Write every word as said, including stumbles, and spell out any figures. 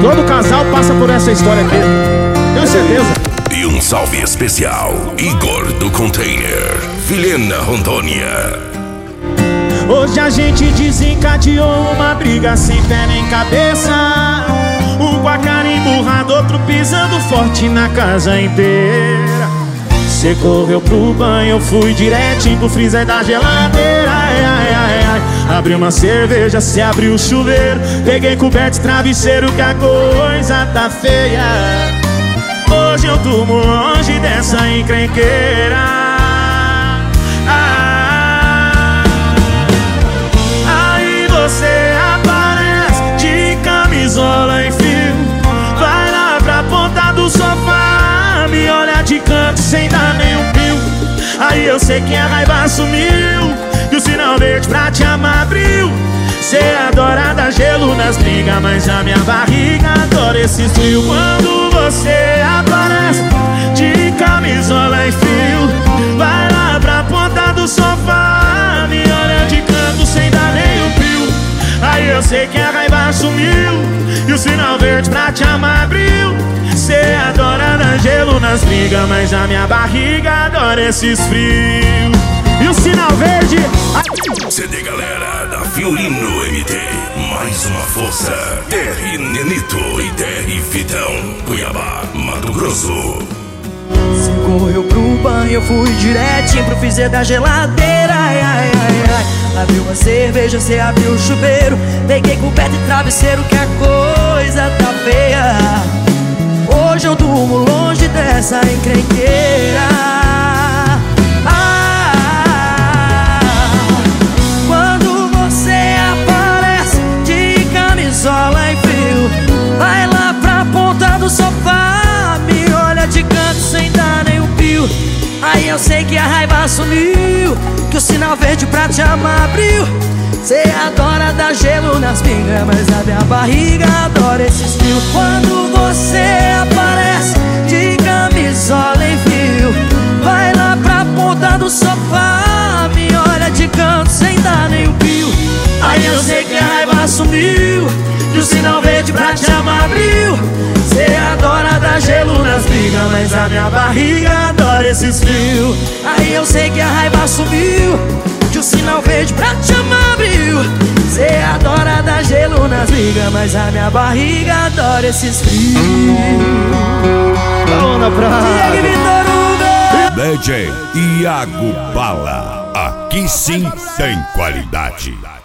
Todo casal passa por essa história aqui, tenho certeza. E um salve especial, Igor do Container, Vilhena, Rondônia. Hoje a gente desencadeou uma briga sem pé nem cabeça. Um com a cara emburrada, outro pisando forte na casa inteira. Cê correu pro banho, eu fui direitinho pro freezer da geladeira. Ai, ai, ai, ai. Abri uma cerveja, cê abriu o chuveiro. Peguei coberto e travesseiro que a coisa tá feia. Hoje eu durmo longe dessa encrenqueira. Ah, aí você aparece de camisola e fio. Vai lá pra ponta do sofá, me olha de canto sem dar nenhum pio. Aí eu sei que a raiva sumiu e o sinal verde pra te amar abriu. Cê adora dar gelo nas brigas, mas a minha barriga adora esse frio. Quando você aparece de camisola e fio, vai lá pra ponta do sofá, me olha de canto sem dar nenhum pio. Aí eu sei que a raiva sumiu e o sinal verde pra te amar abriu. Cê adora dar gelo nas brigas, mas a minha barriga adora esses frios. E o sinal verde... C D galera da Fiorino M T, mais uma força. T R Nenito e T R Vitão, Cuiabá, Mato Grosso. Cê correu pro banho, eu fui direitinho pro freezer da geladeira. Ai, ai, ai, ai. Abriu uma cerveja, cê abriu o chuveiro. Peguei coberto e travesseiro que a coisa tá feia. Hoje eu durmo longe dessa encrenqueira. Vai lá pra ponta do sofá, me olha de canto sem dar nenhum pio. Aí eu sei que a raiva sumiu, que o sinal verde pra te amar abriu. Cê adora dar gelo nas pingas, mas a minha barriga adora esses fios. Quando você aparece de camisola em fio, vai lá pra ponta do sofá, me olha de canto sem dar nenhum pio. Aí eu sei que a raiva sumiu e o sinal verde pra te amar abriu. Cê adora dar gelo nas brigas, mas a minha barriga adora esses frios. Aí eu sei que a raiva sumiu, que o sinal verde pra te amar abriu. Cê adora dar gelo nas brigas, mas a minha barriga adora esses frios. Vamos na praia. Diego Vitor Hugo, D J Iago Bala, aqui sim tem qualidade.